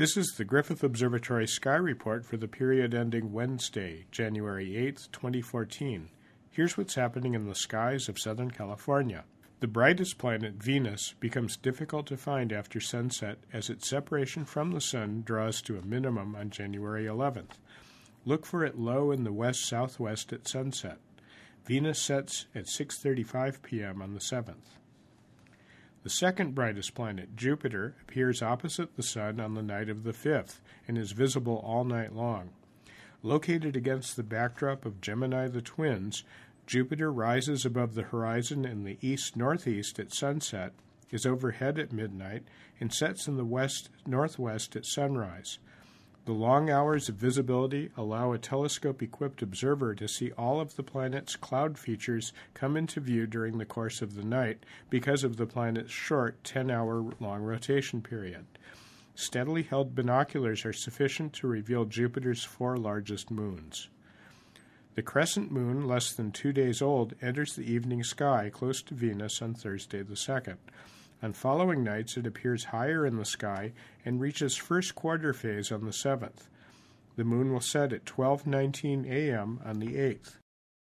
This is the Griffith Observatory Sky Report for the period ending Wednesday, January 8, 2014. Here's what's happening in the skies of Southern California. The brightest planet, Venus, becomes difficult to find after sunset as its separation from the Sun draws to a minimum on January 11th. Look for it low in the west-southwest at sunset. Venus sets at 6:35 p.m. on the 7th. The second brightest planet, Jupiter, appears opposite the Sun on the night of the 5th and is visible all night long. Located against the backdrop of Gemini the Twins, Jupiter rises above the horizon in the east-northeast at sunset, is overhead at midnight, and sets in the west-northwest at sunrise. The long hours of visibility allow a telescope-equipped observer to see all of the planet's cloud features come into view during the course of the night because of the planet's short 10-hour-long rotation period. Steadily held binoculars are sufficient to reveal Jupiter's 4 largest moons. The crescent moon, less than 2 days old, enters the evening sky close to Venus on Thursday the 2nd. On following nights, it appears higher in the sky and reaches first quarter phase on the 7th. The moon will set at 12:19 a.m. on the 8th.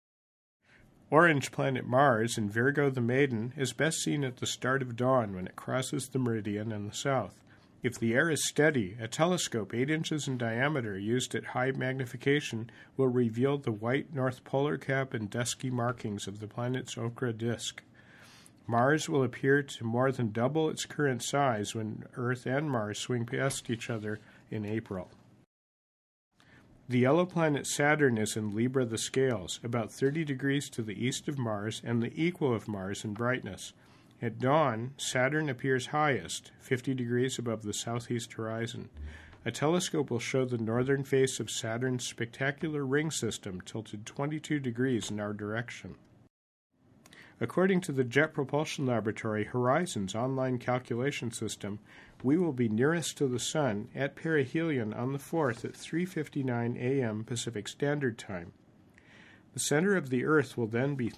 Orange planet Mars in Virgo the Maiden is best seen at the start of dawn when it crosses the meridian in the south. If the air is steady, a telescope 8 inches in diameter used at high magnification will reveal the white north polar cap and dusky markings of the planet's ochre disk. Mars will appear to more than double its current size when Earth and Mars swing past each other in April. The yellow planet Saturn is in Libra the Scales, about 30 degrees to the east of Mars and the equal of Mars in brightness. At dawn, Saturn appears highest, 50 degrees above the southeast horizon. A telescope will show the northern face of Saturn's spectacular ring system tilted 22 degrees in our direction. According to the Jet Propulsion Laboratory Horizons online calculation system, we will be nearest to the Sun at perihelion on the 4th at 3:59 a.m. Pacific Standard Time. The center of the Earth will then be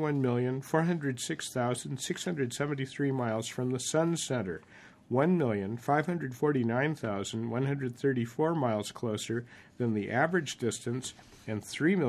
91,406,673 miles from the Sun's center, 1,549,134 miles closer than the average distance, and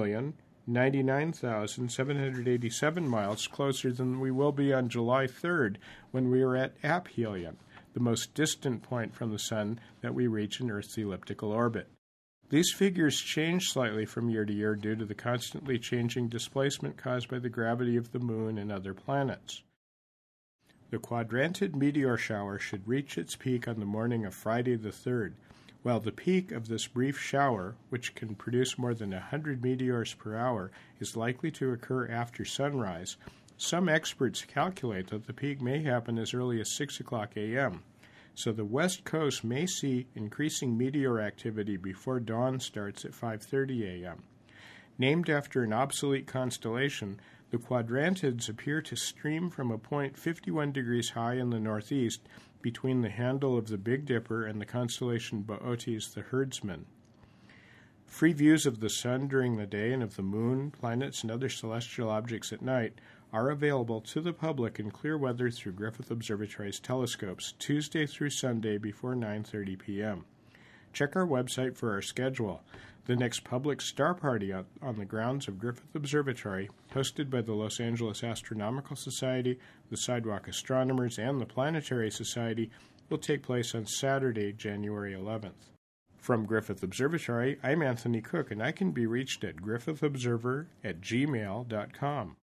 3,099,787 miles closer than we will be on July 3rd when we are at aphelion, the most distant point from the Sun that we reach in Earth's elliptical orbit. These figures change slightly from year to year due to the constantly changing displacement caused by the gravity of the Moon and other planets. The quadrantid meteor shower should reach its peak on the morning of Friday the 3rd. While the peak of this brief shower, which can produce more than 100 meteors per hour, is likely to occur after sunrise, some experts calculate that the peak may happen as early as 6 o'clock a.m., so the west coast may see increasing meteor activity before dawn starts at 5:30 a.m. Named after an obsolete constellation, the quadrantids appear to stream from a point 51 degrees high in the northeast between the handle of the Big Dipper and the constellation Boötes the herdsman. Free views of the Sun during the day and of the Moon, planets, and other celestial objects at night are available to the public in clear weather through Griffith Observatory's telescopes Tuesday through Sunday before 9:30 p.m. Check our website for our schedule. The next public star party on the grounds of Griffith Observatory, hosted by the Los Angeles Astronomical Society, the Sidewalk Astronomers, and the Planetary Society, will take place on Saturday, January 11th. From Griffith Observatory, I'm Anthony Cook, and I can be reached at griffithobserver@gmail.com.